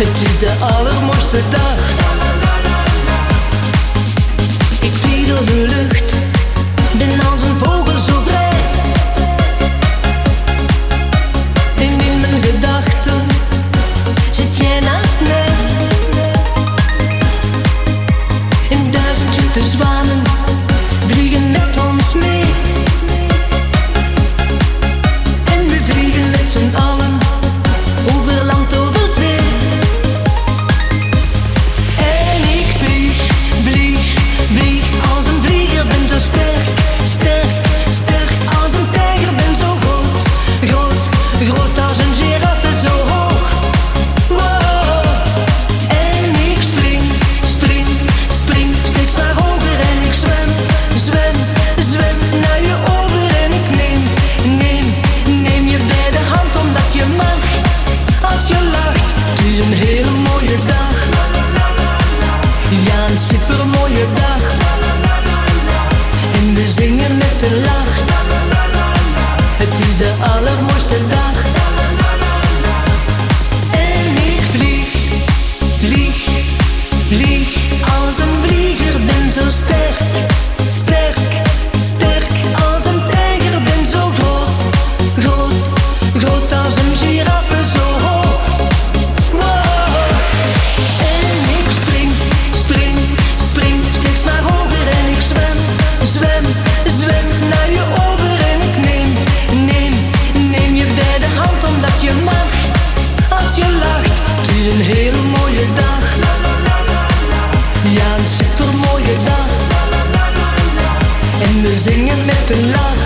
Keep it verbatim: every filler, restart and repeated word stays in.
Het is de allermooiste dag. Ik vlieg door de lucht, ben als een vogel zo vrij. En in mijn gedachten zit jij naast mij. En duizend witte zwanen vliegen met ons mee. En we vliegen met z'n allen over land, over zee. En ik vlieg, vlieg, vlieg als een vlieger, ben zo sterk, sterk, sterk als een tijger, ben zo groot, groot, groot als een giraffe, zo hoog. Wow. En ik spring, spring, spring steeds maar hoger en ik zwem, zwem, zwem naar je over en ik neem, neem, neem je bij de hand omdat je mag. Als je lacht, het is een hele mooie dag. Ja, een supermooie dag. En we zingen met een lach. Het is de allermooiste dag. En ik vlieg, vlieg, vlieg als een vlieger, ben zo sterk, sterk, sterk als een tijger, ben zo groot, groot, groot als een giraffe, zo hoog. Wow. En ik spring, spring, spring steeds maar hoger en ik zwem, zwem, zwem naar je over en ik neem, neem, neem je bij de hand omdat je mag. Als je lacht, het is een hele mooie dag. Ja, een supermooie dag. En we zingen met een lach.